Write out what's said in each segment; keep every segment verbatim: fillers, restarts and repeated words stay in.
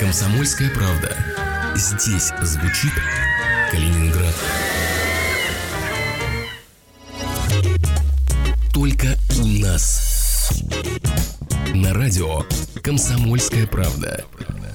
«Комсомольская правда». Здесь звучит Калининград. Только у нас. На радио «Комсомольская правда».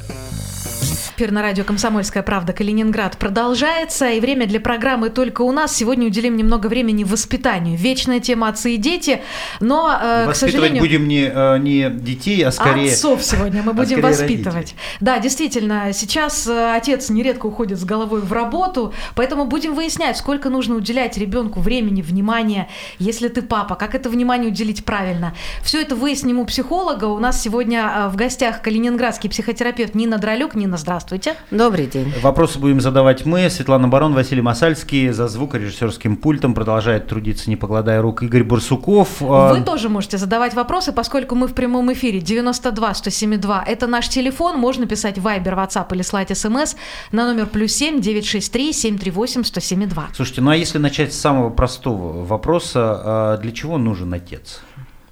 Эфир на радио «Комсомольская правда» Калининград продолжается, и время для программы «Только у нас». Сегодня уделим немного времени воспитанию. Вечная тема «Отцы и дети», но, э, к сожалению... Воспитывать будем не, не детей, а скорее... Отцов сегодня мы будем а воспитывать. Родителей. Да, действительно, сейчас отец нередко уходит с головой в работу, поэтому будем выяснять, сколько нужно уделять ребенку времени, внимания, если ты папа, как это внимание уделить правильно. Все это выясним у психолога. У нас сегодня в гостях калининградский психотерапевт Нина Дролюк. Нина, здравствуйте. Добрый день. Вопросы будем задавать мы, Светлана Барон, Василий Масальский. За звукорежиссерским пультом продолжает трудиться, не покладая рук, Игорь Бурсуков. Вы тоже можете задавать вопросы, поскольку мы в прямом эфире. девяносто два сто семьдесят два это наш телефон. Можно писать в Viber, WhatsApp или слать смс на номер плюс семь девятьсот шестьдесят три семьсот тридцать восемь сто семьдесят два. Слушайте, ну а если начать с самого простого вопроса, для чего нужен отец?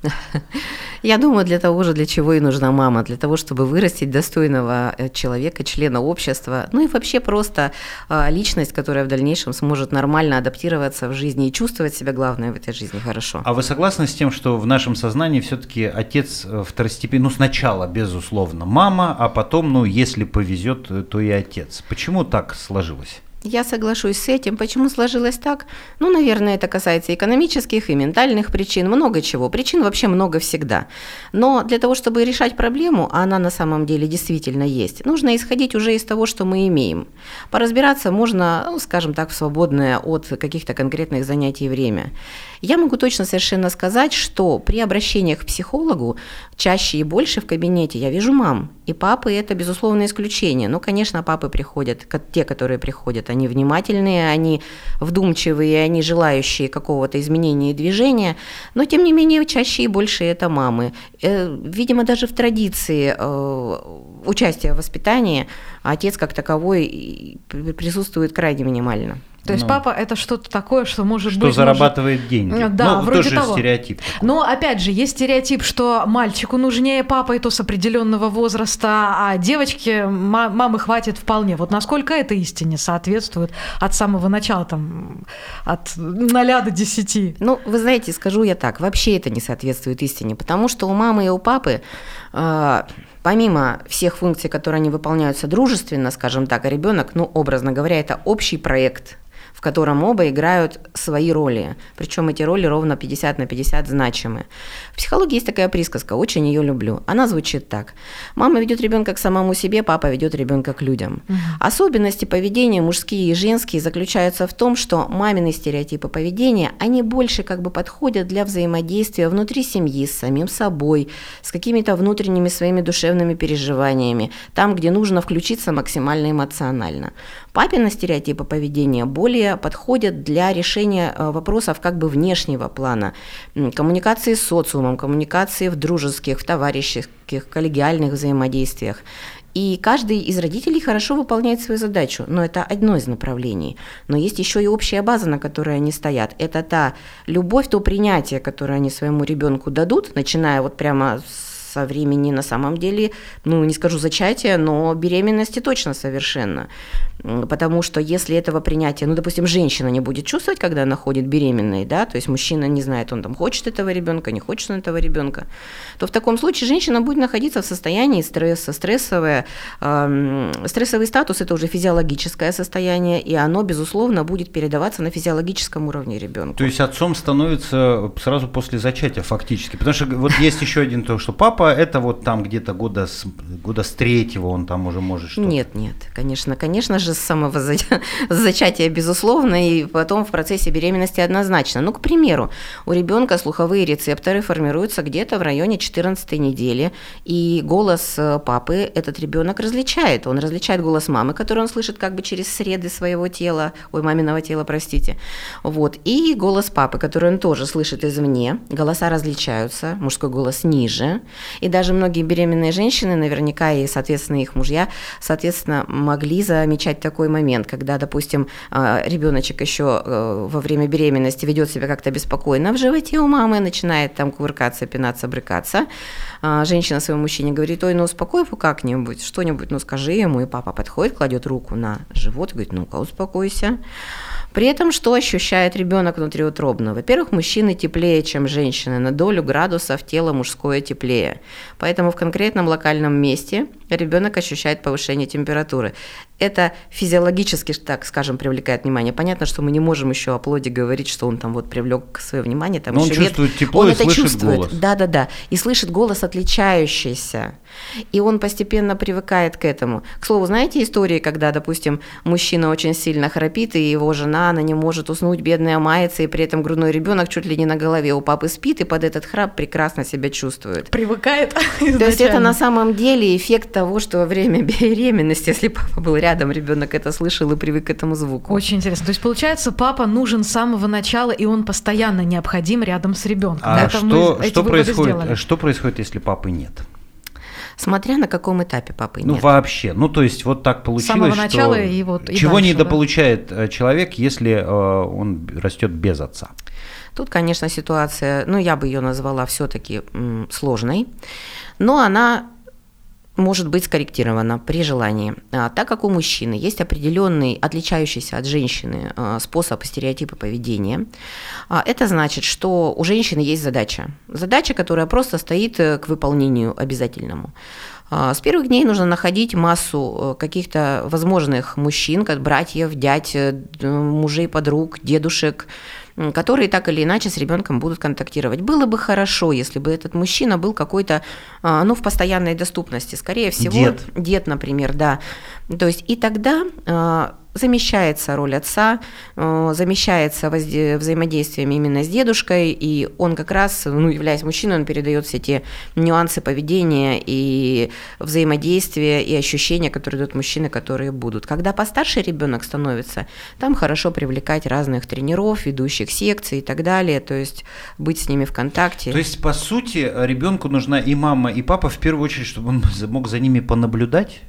Я думаю, для того же, для чего и нужна мама, для того, чтобы вырастить достойного человека, члена общества, ну и вообще просто личность, которая в дальнейшем сможет нормально адаптироваться в жизни и чувствовать себя, главное, в этой жизни хорошо. А вы согласны с тем, что в нашем сознании все-таки отец второстепенный, ну сначала, безусловно, мама, а потом, ну если повезет, то и отец? Почему так сложилось? Я соглашусь с этим. Почему сложилось так? Ну, наверное, это касается экономических и ментальных причин, много чего. Причин вообще много всегда. Но для того, чтобы решать проблему, а она на самом деле действительно есть, нужно исходить уже из того, что мы имеем. Поразбираться можно, ну, скажем так, в свободное от каких-то конкретных занятий время. Я могу точно совершенно сказать, что при обращениях к психологу чаще и больше в кабинете я вижу мам. И папы – это, безусловно, исключение. Ну, конечно, папы приходят, те, которые приходят, они внимательные, они вдумчивые, они желающие какого-то изменения и движения, но, тем не менее, чаще и больше это мамы. Видимо, даже в традиции участия в воспитании отец как таковой присутствует крайне минимально. То есть ну, папа – это что-то такое, что может что быть… Что зарабатывает может... деньги. Да, ну, вроде тоже того. Стереотип такой. Но, опять же, есть стереотип, что мальчику нужнее папа, и то с определенного возраста, а девочке мамы хватит вполне. Вот насколько это истине соответствует от самого начала, там, от ноля до десяти? Ну, вы знаете, скажу я так, вообще это не соответствует истине, потому что у мамы и у папы… Э- Помимо всех функций, которые они выполняются дружественно, скажем так, а ребенок, ну, образно говоря, это общий проект, в котором оба играют свои роли. Причем эти роли ровно пятьдесят на пятьдесят значимы. В психологии есть такая присказка, очень ее люблю. Она звучит так. Мама ведет ребенка к самому себе, папа ведет ребенка к людям. Угу. Особенности поведения мужские и женские заключаются в том, что мамины стереотипы поведения, они больше как бы подходят для взаимодействия внутри семьи, с самим собой, с какими-то внутренними своими душевными переживаниями, там, где нужно включиться максимально эмоционально. Папины стереотипы поведения более подходят для решения вопросов как бы внешнего плана, коммуникации с социумом, коммуникации в дружеских, в товарищеских, коллегиальных взаимодействиях. И каждый из родителей хорошо выполняет свою задачу, но это одно из направлений. Но есть еще и общая база, на которой они стоят. Это та любовь, то принятие, которое они своему ребенку дадут, начиная вот прямо с со времени на самом деле, ну не скажу зачатия, но беременности точно совершенно. Потому что если этого принятия, ну допустим, женщина не будет чувствовать, когда она ходит беременной, да, то есть мужчина не знает, он там хочет этого ребенка, не хочет он этого ребенка, то в таком случае женщина будет находиться в состоянии стресса. Стрессовое, э, стрессовый статус – это уже физиологическое состояние, и оно, безусловно, будет передаваться на физиологическом уровне ребенку. То есть отцом становится сразу после зачатия фактически, потому что вот есть еще один то, что папа это вот там где-то года с, года с третьего он там уже может что-то. Нет, нет, конечно, конечно же, с самого зачатия, безусловно, и потом в процессе беременности однозначно. Ну, к примеру, у ребенка слуховые рецепторы формируются где-то в районе четырнадцатой недели, и голос папы этот ребенок различает. Он различает голос мамы, который он слышит как бы через среды своего тела, ой, маминого тела, простите, вот, и голос папы, который он тоже слышит извне. Голоса различаются, мужской голос ниже. И даже многие беременные женщины, наверняка и, соответственно, их мужья, соответственно, могли замечать такой момент, когда, допустим, ребеночек еще во время беременности ведет себя как-то беспокойно в животе у мамы, начинает там кувыркаться, пинаться, брыкаться. Женщина своему мужчине говорит: ой, ну успокой его как-нибудь, что-нибудь, ну скажи ему, и папа подходит, кладет руку на живот и говорит: ну-ка, успокойся. При этом что ощущает ребенок внутриутробно? Во-первых, мужчины теплее, чем женщины, на долю градусов тело мужское теплее. Поэтому в конкретном локальном месте ребенок ощущает повышение температуры. Это физиологически, так скажем, привлекает внимание. Понятно, что мы не можем еще о плоде говорить, что он там вот привлек свое внимание. Там Но еще он чувствует нет. тепло он и это слышит чувствует. голос. Да-да-да. И слышит голос отличающийся. И он постепенно привыкает к этому. К слову, знаете истории, когда, допустим, мужчина очень сильно храпит, и его жена, она не может уснуть, бедная мается, и при этом грудной ребенок чуть ли не на голове у папы спит, и под этот храп прекрасно себя чувствует. Привыкает. То есть это на самом деле эффект того, что во время беременности, если папа был рядом, ребенок это слышал и привык к этому звуку. Очень интересно. То есть, получается, папа нужен с самого начала, и он постоянно необходим рядом с ребенком. А Это что, мы эти что, выводы происходит, сделали. что происходит, если папы нет? Смотря на каком этапе папы Ну, нет. вообще. Ну, то есть, вот так получилось, самого что начала и вот- и чего дальше, недополучает да? человек, если э, он растет без отца? Тут, конечно, ситуация, ну, я бы ее назвала все-таки сложной, но она может быть скорректирована при желании. А, так как у мужчины есть определенный, отличающийся от женщины а, способ стереотипа поведения, а, это значит, что у женщины есть задача. Задача, которая просто стоит к выполнению обязательному. С первых дней нужно находить массу каких-то возможных мужчин, как братьев, дядь, мужей, подруг, дедушек, которые так или иначе с ребенком будут контактировать. Было бы хорошо, если бы этот мужчина был какой-то, ну, в постоянной доступности. Скорее всего, дед, дед, например, да. То есть и тогда замещается роль отца, замещается взаимодействием именно с дедушкой, и он как раз, ну, являясь мужчиной, он передает все те нюансы поведения и взаимодействия, и ощущения, которые дают мужчины, которые будут. Когда постарше ребенок становится, там хорошо привлекать разных тренеров, ведущих секций и так далее, то есть быть с ними в контакте. То есть, по сути, ребенку нужна и мама, и папа, в первую очередь, чтобы он мог за ними понаблюдать?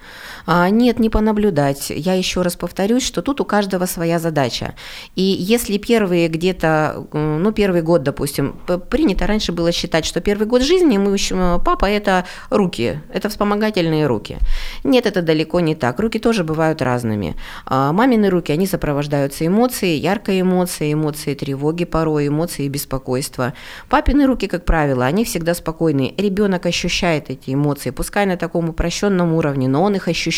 А, нет, не понаблюдать. Я еще раз повторюсь, что тут у каждого своя задача. И если первые где-то, ну, первый год, допустим, принято раньше было считать, что первый год жизни мы, папа – это руки, это вспомогательные руки. Нет, это далеко не так. Руки тоже бывают разными. А мамины руки, они сопровождаются эмоцией, яркой эмоцией, эмоцией тревоги порой, эмоцией беспокойства. Папины руки, как правило, они всегда спокойные. Ребенок ощущает эти эмоции, пускай на таком упрощенном уровне, но он их ощущает.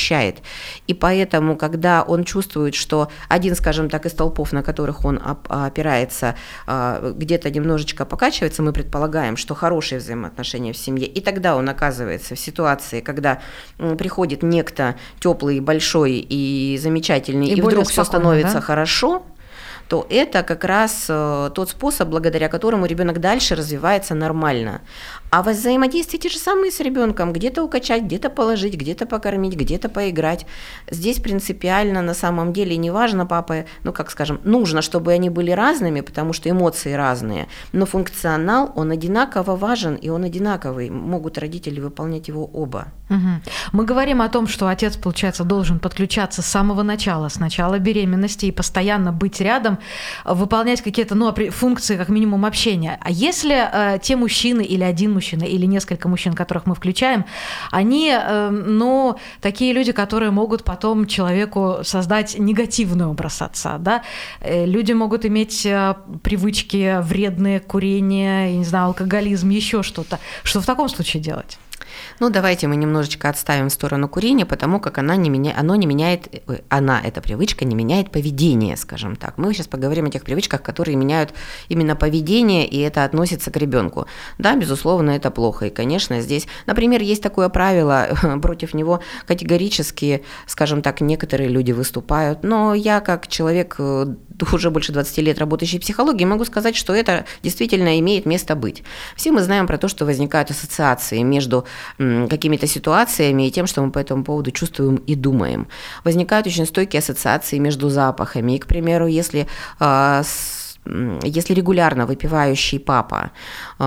И поэтому, когда он чувствует, что один, скажем так, из столпов, на которых он опирается, где-то немножечко покачивается, мы предполагаем, что хорошие взаимоотношения в семье, и тогда он оказывается в ситуации, когда приходит некто теплый, большой и замечательный, и, и вдруг все становится, да, хорошо, то это как раз тот способ, благодаря которому ребенок дальше развивается нормально. А взаимодействие те же самые с ребенком, где-то укачать, где-то положить, где-то покормить, где-то поиграть. Здесь принципиально на самом деле не важно, папа, ну как скажем, нужно, чтобы они были разными, потому что эмоции разные, но функционал, он одинаково важен, и он одинаковый. Могут родители выполнять его оба. Угу. Мы говорим о том, что отец, получается, должен подключаться с самого начала, с начала беременности и постоянно быть рядом, выполнять какие-то, ну, функции, как минимум, общения. А если э, те мужчины или один мужчина, или несколько мужчин, которых мы включаем, они, э, ну, такие люди, которые могут потом человеку создать негативный образ отца, да? Э, люди могут иметь э, привычки вредные, курение, я не знаю, алкоголизм, еще что-то. Что в таком случае делать? Ну, давайте мы немножечко отставим в сторону курения, потому как она не меня, оно не меняет, она, эта привычка, не меняет поведение, скажем так. Мы сейчас поговорим о тех привычках, которые меняют именно поведение, и это относится к ребенку. Да, безусловно, это плохо. И, конечно, здесь, например, есть такое правило, против него категорически, скажем так, некоторые люди выступают, но я, как человек, уже больше двадцати лет работающий в психологии, могу сказать, что это действительно имеет место быть. Все мы знаем про то, что возникают ассоциации между какими-то ситуациями и тем, что мы по этому поводу чувствуем и думаем. Возникают очень стойкие ассоциации между запахами. И, к примеру, если, если регулярно выпивающий папа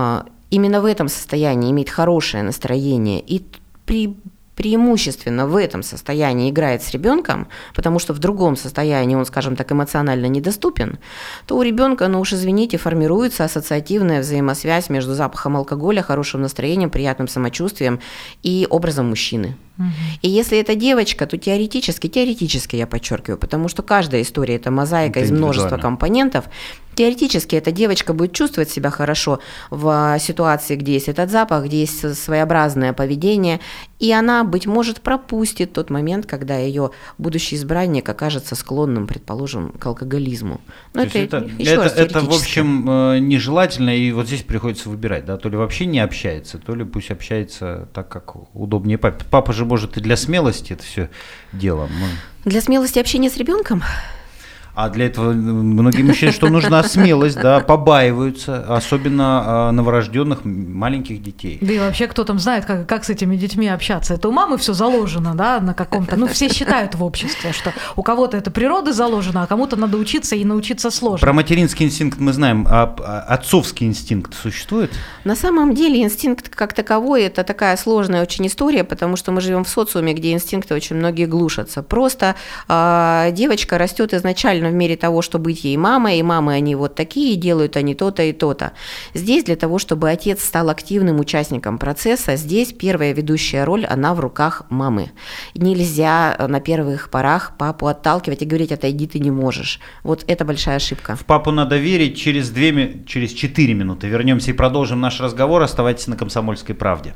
именно в этом состоянии имеет хорошее настроение и при преимущественно в этом состоянии играет с ребенком, потому что в другом состоянии он, скажем так, эмоционально недоступен, то у ребенка, ну уж извините, формируется ассоциативная взаимосвязь между запахом алкоголя, хорошим настроением, приятным самочувствием и образом мужчины. Угу. И если это девочка, то теоретически, теоретически я подчеркиваю, потому что каждая история – это мозаика это из множества компонентов. Теоретически эта девочка будет чувствовать себя хорошо в ситуации, где есть этот запах, где есть своеобразное поведение, и она, быть может, пропустит тот момент, когда ее будущий избранник окажется склонным, предположим, к алкоголизму. Но это, это, еще это, раз, это, в общем, нежелательно, и вот здесь приходится выбирать, да, то ли вообще не общается, то ли пусть общается так, как удобнее папе. Папа же может и для смелости это все дело. Мы... Для смелости общения с ребенком? А для этого многие мужчины, что нужна смелость, да, побаиваются, особенно новорожденных маленьких детей. Да и вообще, кто там знает, как, как с этими детьми общаться. Это у мамы все заложено, да, на каком-то... Ну, все считают в обществе, что у кого-то это природы заложено, а кому-то надо учиться, и научиться сложно. Про материнский инстинкт мы знаем, а отцовский инстинкт существует? На самом деле инстинкт как таковой – это такая сложная очень история, потому что мы живем в социуме, где инстинкты очень многие глушатся. Просто э, девочка растет изначально в мере того, что быть ей мамой, и мамы они вот такие, делают они то-то и то-то. Здесь для того, чтобы отец стал активным участником процесса, здесь первая ведущая роль, она в руках мамы. Нельзя на первых порах папу отталкивать и говорить: отойди, ты не можешь. Вот это большая ошибка. В папу надо верить. Через, две, через четыре минуты вернемся и продолжим наш разговор. Оставайтесь на «Комсомольской правде».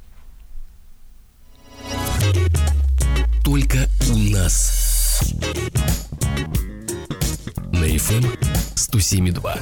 Только у нас. На эф эм сто семь и два.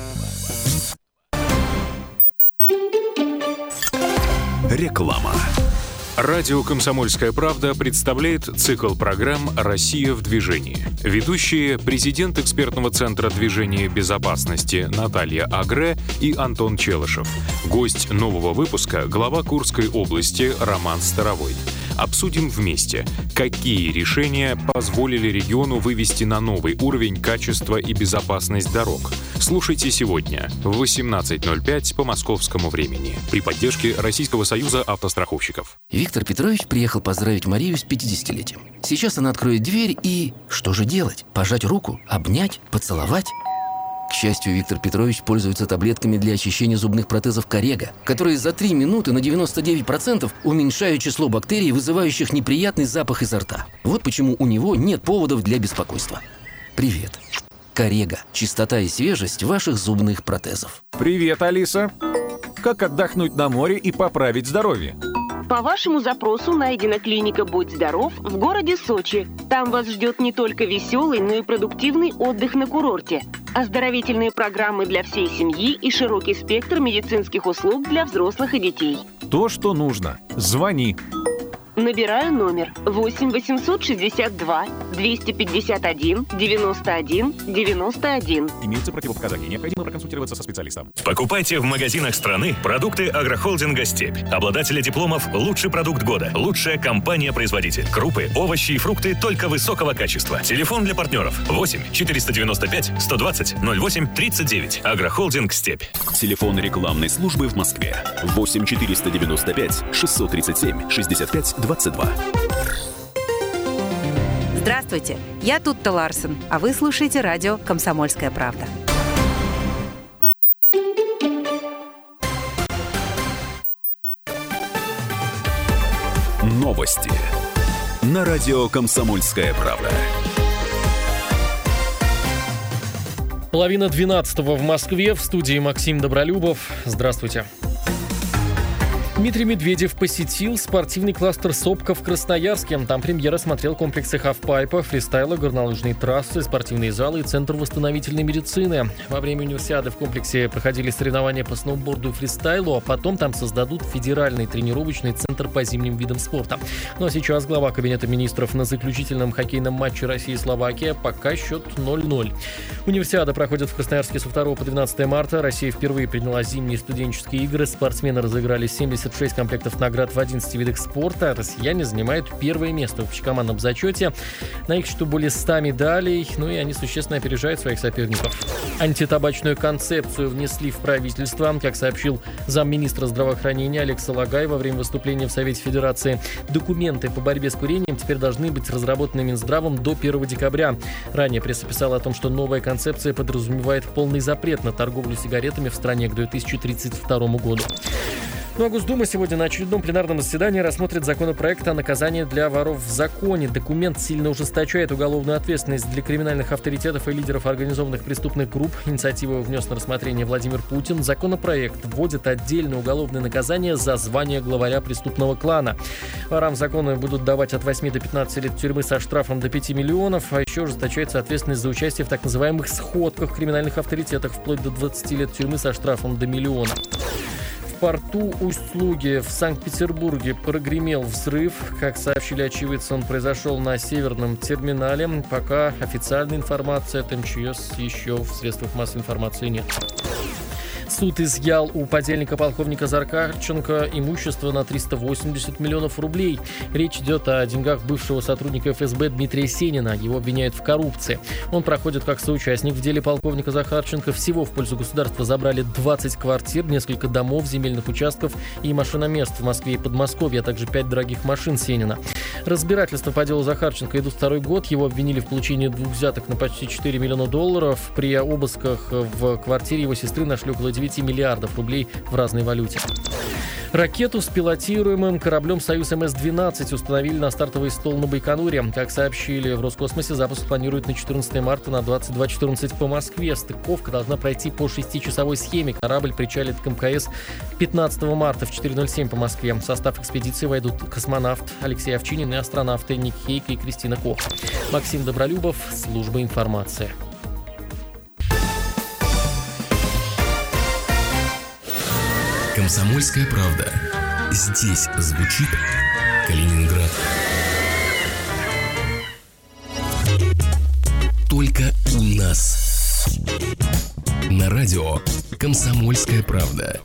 Реклама. Радио «Комсомольская правда» представляет цикл программ «Россия в движении». Ведущие – президент экспертного центра движения безопасности Наталья Агре и Антон Челышев. Гость нового выпуска – глава Курской области Роман Старовойт. Обсудим вместе, какие решения позволили региону вывести на новый уровень качество и безопасность дорог. Слушайте сегодня в восемнадцать ноль пять по московскому времени при поддержке Российского союза автостраховщиков. Виктор Петрович приехал поздравить Марию с пятидесятилетием. Сейчас она откроет дверь и... Что же делать? Пожать руку? Обнять? Поцеловать? К счастью, Виктор Петрович пользуется таблетками для очищения зубных протезов Коррега, которые за три минуты на девяносто девять процентов уменьшают число бактерий, вызывающих неприятный запах изо рта. Вот почему у него нет поводов для беспокойства. Привет. Коррега. Чистота и свежесть ваших зубных протезов. Привет, Алиса. Как отдохнуть на море и поправить здоровье? По вашему запросу найдена клиника «Будь здоров» в городе Сочи. Там вас ждет не только веселый, но и продуктивный отдых на курорте. Оздоровительные программы для всей семьи и широкий спектр медицинских услуг для взрослых и детей. То, что нужно. Звони. Набираю номер восемь восемьсот шестьдесят два двести пятьдесят один девяносто один девяносто один. Имеются противопоказания. Необходимо проконсультироваться со специалистом. Покупайте в магазинах страны продукты агрохолдинга «Степь». Обладатели дипломов «Лучший продукт года», «Лучшая компания-производитель». Крупы, овощи и фрукты только высокого качества. Телефон для партнеров восемь четыреста девяносто пять сто двадцать ноль восемь тридцать девять. Агрохолдинг «Степь». Телефон рекламной службы в Москве. восемь четыреста девяносто пять шестьсот тридцать семь шестьдесят пять двадцать два. Здравствуйте, я Тутта Ларсен, а вы слушаете радио «Комсомольская правда». Новости на радио «Комсомольская правда». Половина двенадцатого в Москве. В студии Максим Добролюбов. Здравствуйте. Дмитрий Медведев посетил спортивный кластер «Сопка» в Красноярске. Там премьера смотрел комплексы хавпайпа, фристайла, горнолыжные трассы, спортивные залы и центр восстановительной медицины. Во время универсиады в комплексе проходили соревнования по сноуборду и фристайлу, а потом там создадут федеральный тренировочный центр по зимним видам спорта. Ну а сейчас глава Кабинета министров на заключительном хоккейном матче Россия-Словакия. Пока счет ноль ноль. Универсиада проходит в Красноярске со второго по двенадцатое марта. Россия впервые приняла зимние студенческие игры. Спортсмены разыграли семьдесят тридцать шесть комплектов наград в одиннадцати видах спорта. Россияне занимают первое место в общекомандном зачете. На их счету более ста медалей, ну и они существенно опережают своих соперников. Антитабачную концепцию внесли в правительство, как сообщил замминистра здравоохранения Олег Салагай во время выступления в Совете Федерации. Документы по борьбе с курением теперь должны быть разработаны Минздравом до первого декабря. Ранее пресса писала о том, что новая концепция подразумевает полный запрет на торговлю сигаретами в стране к две тысячи тридцать второму году. Ну а Госдума сегодня на очередном пленарном заседании рассмотрит законопроект о наказании для воров в законе. Документ сильно ужесточает уголовную ответственность для криминальных авторитетов и лидеров организованных преступных групп. Инициативу внес на рассмотрение Владимир Путин. Законопроект вводит отдельное уголовное наказание за звание главаря преступного клана. Ворам в законы будут давать от восьми до пятнадцати лет тюрьмы со штрафом до пяти миллионов, а еще ужесточается ответственность за участие в так называемых сходках криминальных авторитетов вплоть до двадцати лет тюрьмы со штрафом до миллиона. В порту Усть-Луги в Санкт-Петербурге прогремел взрыв. Как сообщили очевидцы, он произошел на северном терминале. Пока официальной информации от эм че эс еще в средствах массовой информации нет. Суд изъял у подельника полковника Захарченко имущество на триста восемьдесят миллионов рублей. Речь идет о деньгах бывшего сотрудника эф эс бэ Дмитрия Сенина. Его обвиняют в коррупции. Он проходит как соучастник в деле полковника Захарченко. Всего в пользу государства забрали двадцать квартир, несколько домов, земельных участков и машиномест в Москве и Подмосковье, а также пять дорогих машин Сенина. Разбирательства по делу Захарченко идут второй год. Его обвинили в получении двух взяток на почти четыре миллиона долларов. При обысках в квартире его сестры нашли около девяти миллиардов рублей в разной валюте. Ракету с пилотируемым кораблем «Союз эм эс двенадцать» установили на стартовый стол на Байконуре. Как сообщили в Роскосмосе, запуск планируют на четырнадцатое марта на двадцать два четырнадцать по Москве. Стыковка должна пройти по шестичасовой схеме. Корабль причалит к эм ка эс пятнадцатого марта в четыре ноль семь по Москве. В состав экспедиции войдут космонавт Алексей Овчинин и астронавты Ник Хейк и Кристина Кох. Максим Добролюбов, служба информации. «Комсомольская правда». Здесь звучит Калининград. Только у нас. На радио «Комсомольская правда».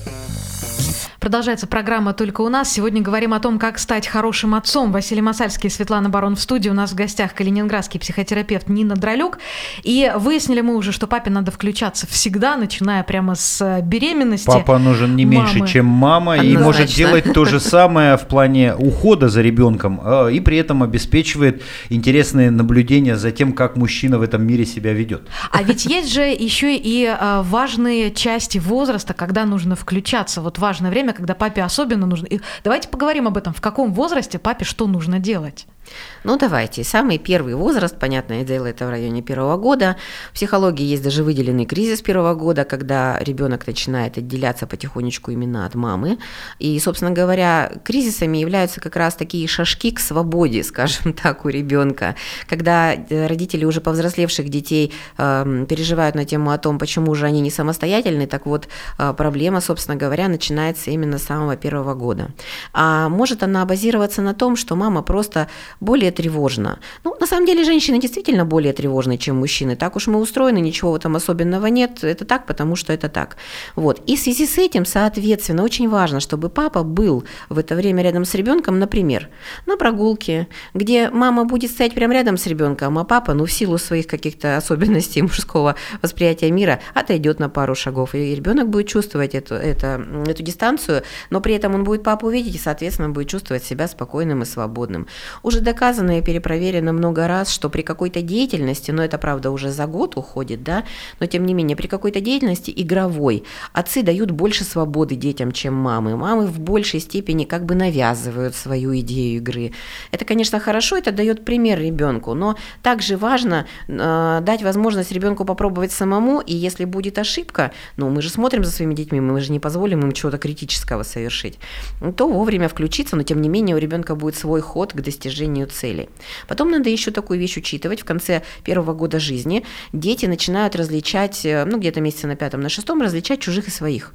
Продолжается программа «Только у нас». Сегодня говорим о том, как стать хорошим отцом. Василий Масальский и Светлана Барон в студии. У нас в гостях калининградский психотерапевт Нина Дролюк. И выяснили мы уже, что папе надо включаться всегда, начиная прямо с беременности. Папа нужен не меньше, мамы. чем мама, однозначно. И может делать то же самое в плане ухода за ребенком, и при этом обеспечивает интересные наблюдения за тем, как мужчина в этом мире себя ведет. А ведь есть же еще и важные части возраста, когда нужно включаться. Вот важное время, когда папе особенно нужно. И давайте поговорим об этом. В каком возрасте папе что нужно делать? Ну, давайте. Самый первый возраст, понятное дело, это в районе первого года. В психологии есть даже выделенный кризис первого года, когда ребенок начинает отделяться потихонечку именно от мамы. И, собственно говоря, кризисами являются как раз такие шажки к свободе, скажем так, у ребенка. Когда родители уже повзрослевших детей э, переживают на тему о том, почему же они не самостоятельны, так вот, э, проблема, собственно говоря, начинается именно с самого первого года. А может она базироваться на том, что мама просто более тревожна. Ну, на самом деле, женщины действительно более тревожны, чем мужчины. Так уж мы устроены, ничего в этом особенного нет. Это так, потому что это так. Вот. И в связи с этим, соответственно, очень важно, чтобы папа был в это время рядом с ребенком, например, на прогулке, где мама будет стоять прямо рядом с ребенком, а папа, ну, в силу своих каких-то особенностей мужского восприятия мира, отойдет на пару шагов. И ребенок будет чувствовать эту, эту, эту дистанцию, но при этом он будет папу видеть и, соответственно, будет чувствовать себя спокойным и свободным. Уже доказано и перепроверено много раз, что при какой-то деятельности, но это, правда, уже за год уходит, да, но тем не менее, при какой-то деятельности игровой отцы дают больше свободы детям, чем мамы. Мамы в большей степени как бы навязывают свою идею игры. Это, конечно, хорошо, это дает пример ребенку, но также важно э, дать возможность ребенку попробовать самому, и если будет ошибка, ну, мы же смотрим за своими детьми, мы же не позволим им чего-то критического совершить, то вовремя включиться, но тем не менее у ребенка будет свой ход к достижению целей. Потом надо еще такую вещь учитывать. В конце первого года жизни дети начинают различать, ну, где-то месяца на пятом, на шестом, различать чужих и своих.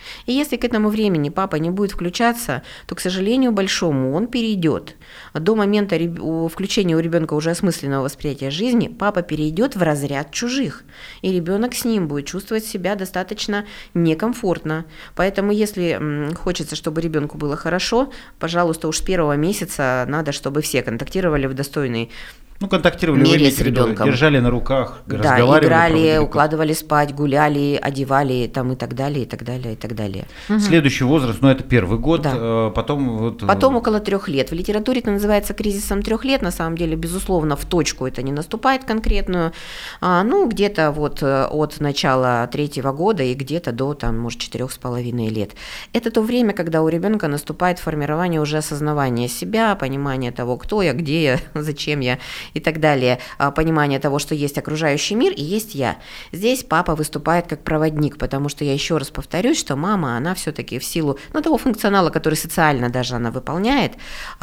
И если к этому времени папа не будет включаться, то, к сожалению большому, он перейдет. До момента включения у ребенка уже осмысленного восприятия жизни папа перейдет в разряд чужих, и ребенок с ним будет чувствовать себя достаточно некомфортно. Поэтому, если хочется, чтобы ребенку было хорошо, пожалуйста, уж с первого месяца надо, чтобы все контактировали в достойной Ну, контактировали, мере вы с ребенком. Держали на руках, да, разговаривали. играли, укладывали спать, гуляли, одевали там, и так далее, и так далее, и так далее. Угу. Следующий возраст, ну, это первый год, да. потом... Вот... Потом около трех лет. В литературе это называется кризисом трех лет. На самом деле, безусловно, в точку это не наступает конкретную. А, ну, где-то вот от начала третьего года и где-то до, там, может, четырех с половиной лет. Это то время, когда у ребенка наступает формирование уже осознавания себя, понимание того, кто я, где я, зачем я, и так далее, понимание того, что есть окружающий мир и есть я. Здесь папа выступает как проводник, потому что я еще раз повторюсь, что мама, она все-таки в силу ну, того функционала, который социально даже она выполняет,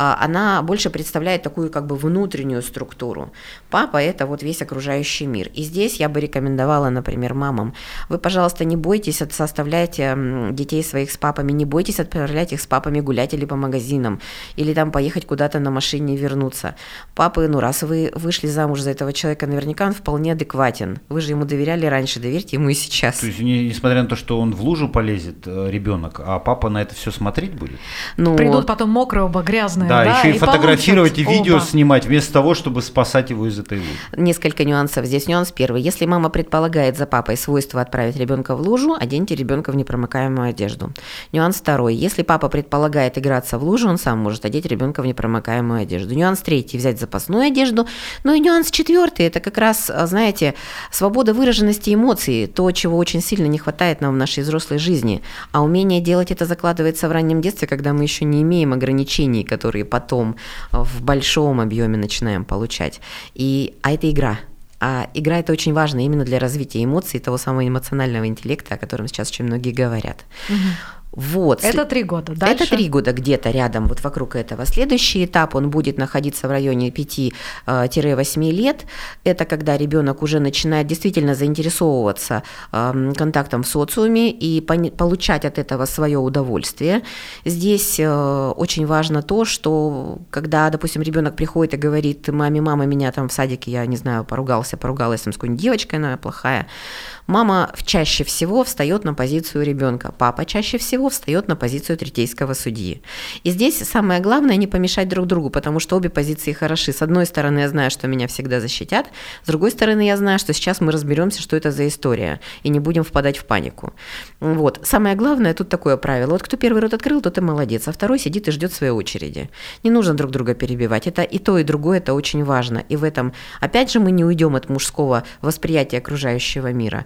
она больше представляет такую как бы внутреннюю структуру. Папа – это вот весь окружающий мир. И здесь я бы рекомендовала, например, мамам, вы, пожалуйста, не бойтесь, составляйте детей своих с папами, не бойтесь отправлять их с папами гулять или по магазинам, или там поехать куда-то на машине и вернуться. Папы, ну раз вы вышли замуж за этого человека, наверняка он вполне адекватен. Вы же ему доверяли раньше, доверьте ему и сейчас. То есть, несмотря на то, что он в лужу полезет, ребенок, а папа на это все смотреть будет? Ну, придут потом мокрые оба, грязные. Да, да еще и, и фотографировать, и видео оба. снимать, вместо того, чтобы спасать его из этой лужи. Несколько нюансов. Здесь нюанс первый. Если мама предполагает за папой свойство отправить ребенка в лужу, оденьте ребенка в непромокаемую одежду. Нюанс второй. Если папа предполагает играться в лужу, он сам может одеть ребенка в непромокаемую одежду. Нюанс третий. Взять запасную одежду. Ну и нюанс четвертый, это как раз, знаете, свобода выраженности эмоций, то, чего очень сильно не хватает нам в нашей взрослой жизни. А умение делать это закладывается в раннем детстве, когда мы еще не имеем ограничений, которые потом в большом объеме начинаем получать. И, а это игра. А игра – это очень важно именно для развития эмоций, того самого эмоционального интеллекта, о котором сейчас очень многие говорят. Угу. Вот. Это три года. Дальше? Это три года где-то рядом, вот вокруг этого. Следующий этап, он будет находиться в районе пяти-восьми лет. Это когда ребенок уже начинает действительно заинтересовываться контактом в социуме и получать от этого свое удовольствие. Здесь очень важно то, что когда, допустим, ребенок приходит и говорит маме, мама, меня там в садике, я не знаю, поругался, поругалась там с какой-нибудь девочкой, она плохая. Мама чаще всего встает на позицию ребенка, папа чаще всего встает на позицию третейского судьи. И здесь самое главное не помешать друг другу, потому что обе позиции хороши. С одной стороны, я знаю, что меня всегда защитят, с другой стороны, я знаю, что сейчас мы разберемся, что это за история, и не будем впадать в панику. Вот. Самое главное, тут такое правило. Вот кто первый рот открыл, тот и молодец, а второй сидит и ждет своей очереди. Не нужно друг друга перебивать. Это и то, и другое, это очень важно. И в этом, опять же, мы не уйдем от мужского восприятия окружающего мира.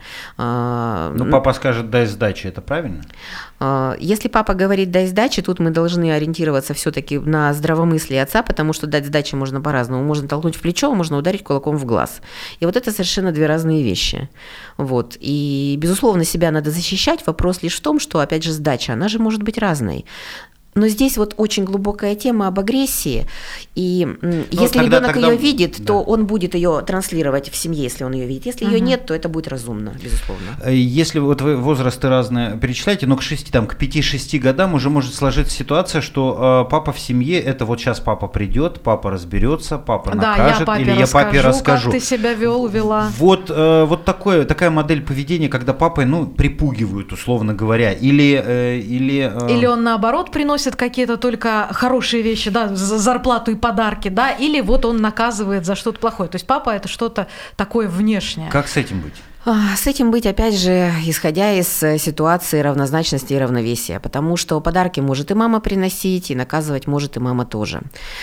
Но папа скажет «дай сдачи», это правильно? Если папа говорит «дай сдачи», тут мы должны ориентироваться все-таки на здравомыслие отца, потому что дать сдачи можно по-разному. Можно толкнуть в плечо, можно ударить кулаком в глаз. И вот это совершенно две разные вещи. Вот. И, безусловно, себя надо защищать. Вопрос лишь в том, что, опять же, сдача, она же может быть разной. Но здесь вот очень глубокая тема об агрессии, и ну, если тогда, ребенок тогда... ее видит, да. то он будет ее транслировать в семье, если он ее видит. Если угу. ее нет, то это будет разумно, безусловно. Если вот вы возрасты разные перечисляете, но к шести, там, к пяти-шести годам уже может сложиться ситуация, что э, папа в семье, это вот сейчас папа придет, папа разберется, папа да, накажет, я или расскажу, я папе расскажу. Как ты себя вел, вела. Вот, э, вот такое, такая модель поведения, когда папой, ну, припугивают, условно говоря, или... Э, или, э... или он наоборот приносит какие-то только хорошие вещи, да, за зарплату и подарки, да, или вот он наказывает за что-то плохое. То есть папа – это что-то такое внешнее. Как с этим быть? С этим быть, опять же, исходя из ситуации равнозначности и равновесия, потому что подарки может и мама приносить, и наказывать может и мама тоже.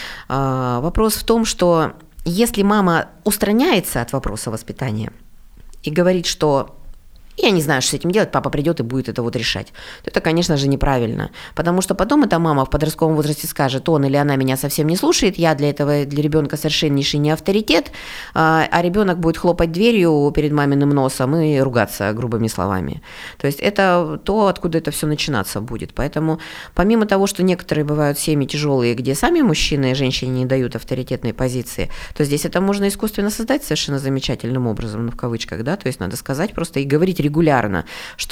Вопрос в том, что если мама устраняется от вопроса воспитания и говорит, что я не знаю, что с этим делать, папа придет и будет это вот решать, то это, конечно же, неправильно. Потому что потом эта мама в подростковом возрасте скажет, он или она меня совсем не слушает, я для этого, для ребенка совершеннейший не авторитет, а ребенок будет хлопать дверью перед маминым носом и ругаться грубыми словами. То есть это то, откуда это все начинаться будет. Поэтому помимо того, что некоторые бывают семьи тяжелые, где сами мужчины и женщины не дают авторитетной позиции, то здесь это можно искусственно создать совершенно замечательным образом, ну, в кавычках, да, то есть надо сказать просто и говорить регулярно, что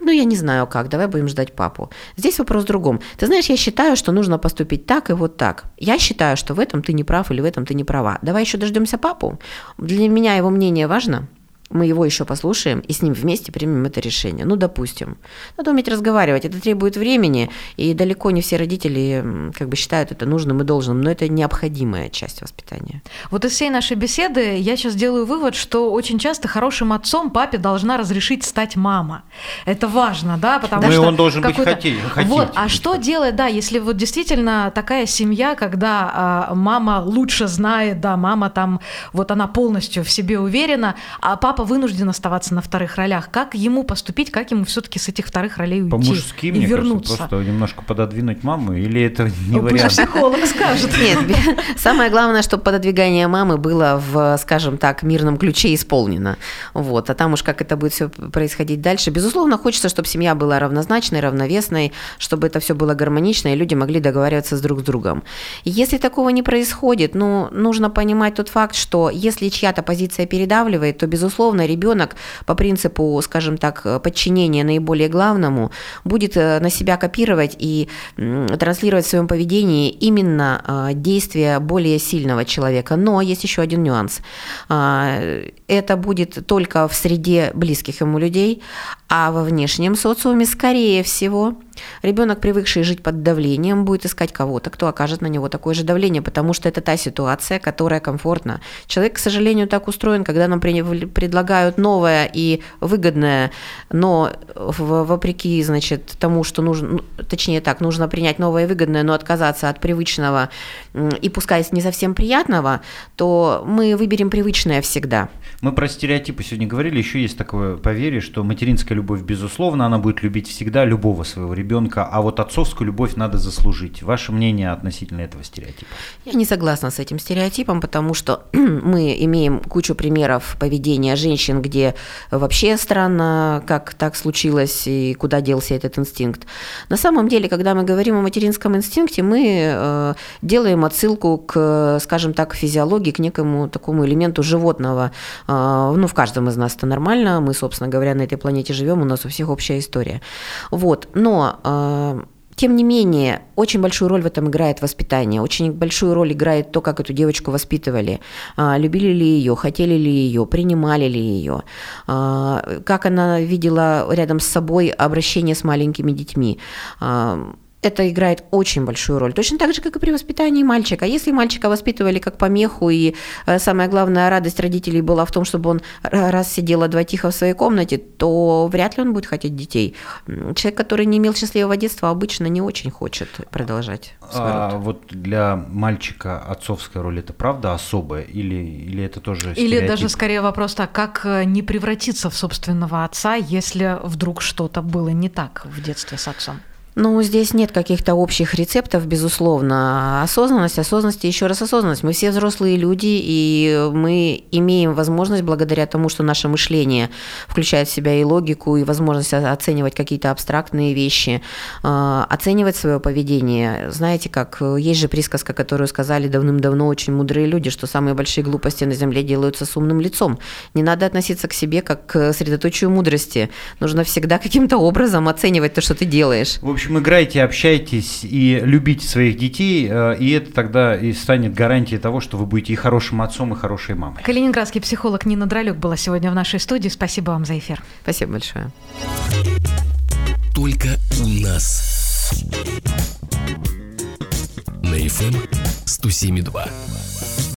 Ну, я не знаю как, давай будем ждать папу. Здесь вопрос в другом. Ты знаешь, я считаю, что нужно поступить так и вот так. Я считаю, что в этом ты не прав или в этом ты не права. Давай еще дождемся папу. Для меня его мнение важно. Мы его еще послушаем и с ним вместе примем это решение. Ну, допустим. Надо уметь разговаривать. Это требует времени, и далеко не все родители как бы считают это нужным и должным, но это необходимая часть воспитания. Вот из всей нашей беседы я сейчас делаю вывод, что очень часто хорошим отцом папе должна разрешить стать мама. Это важно, да, потому ну, что... и он должен быть какой-то... хотеть. Вот, а что делать, да, если вот действительно такая семья, когда а, мама лучше знает, да, мама там, вот она полностью в себе уверена, а папа вынужден оставаться на вторых ролях. Как ему поступить, как ему все-таки с этих вторых ролей уйти по-мужски, и мне вернуться? Кажется, просто немножко пододвинуть маму, или это не О, вариант? Психолог скажет. Нет, самое главное, чтобы пододвигание мамы было в, скажем так, мирном ключе исполнено. Вот. А там уж как это будет все происходить дальше. Безусловно, хочется, чтобы семья была равнозначной, равновесной, чтобы это все было гармонично, и люди могли договариваться с друг с другом. Если такого не происходит, ну, нужно понимать тот факт, что если чья-то позиция передавливает, то, безусловно, ребенок по принципу, скажем так, подчинения наиболее главному будет на себя копировать и транслировать в своем поведении именно действия более сильного человека. Но есть еще один нюанс. Это будет только в среде близких ему людей, а во внешнем социуме, скорее всего, ребенок, привыкший жить под давлением, будет искать кого-то, кто окажет на него такое же давление, потому что это та ситуация, которая комфортна. Человек, к сожалению, так устроен, когда нам предлагают новое и выгодное, но вопреки, значит, тому, что нужно, точнее так, нужно принять новое и выгодное, но отказаться от привычного и пускай не совсем приятного, то мы выберем привычное всегда. Мы про стереотипы сегодня говорили, еще есть такое поверье, что материнская любовь, безусловно, она будет любить всегда любого своего ребенка, а вот отцовскую любовь надо заслужить. Ваше мнение относительно этого стереотипа? Я не согласна с этим стереотипом, потому что мы имеем кучу примеров поведения женщин, где вообще странно, как так случилось и куда делся этот инстинкт. На самом деле, когда мы говорим о материнском инстинкте, мы делаем отсылку к, скажем так, физиологии, к некому такому элементу животного. Ну, в каждом из нас это нормально, мы, собственно говоря, на этой планете живем, у нас у всех общая история. Вот, но... Тем не менее, очень большую роль в этом играет воспитание, очень большую роль играет то, как эту девочку воспитывали, любили ли ее, хотели ли ее, принимали ли ее, как она видела рядом с собой обращение с маленькими детьми. Это играет очень большую роль. Точно так же, как и при воспитании мальчика. Если мальчика воспитывали как помеху, и самая главная радость родителей была в том, чтобы он раз сидел, а два тихо в своей комнате, то вряд ли он будет хотеть детей. Человек, который не имел счастливого детства, обычно не очень хочет продолжать свой род. А вот для мальчика отцовская роль – это правда особая? Или, или это тоже стереотип? Или даже скорее вопрос так, как не превратиться в собственного отца, если вдруг что-то было не так в детстве с отцом? Ну, здесь нет каких-то общих рецептов, безусловно. Осознанность, осознанность и еще раз осознанность. Мы все взрослые люди, и мы имеем возможность, благодаря тому, что наше мышление включает в себя и логику, и возможность оценивать какие-то абстрактные вещи, оценивать свое поведение. Знаете, как есть же присказка, которую сказали давным-давно очень мудрые люди, что самые большие глупости на земле делаются с умным лицом. Не надо относиться к себе как к средоточию мудрости. Нужно всегда каким-то образом оценивать то, что ты делаешь. В общем, играйте, общайтесь и любите своих детей, и это тогда и станет гарантией того, что вы будете и хорошим отцом, и хорошей мамой. Калининградский психолог Нина Дралюк была сегодня в нашей студии. Спасибо вам за эфир. Спасибо большое. Только у нас. На эф эм сто семь и два.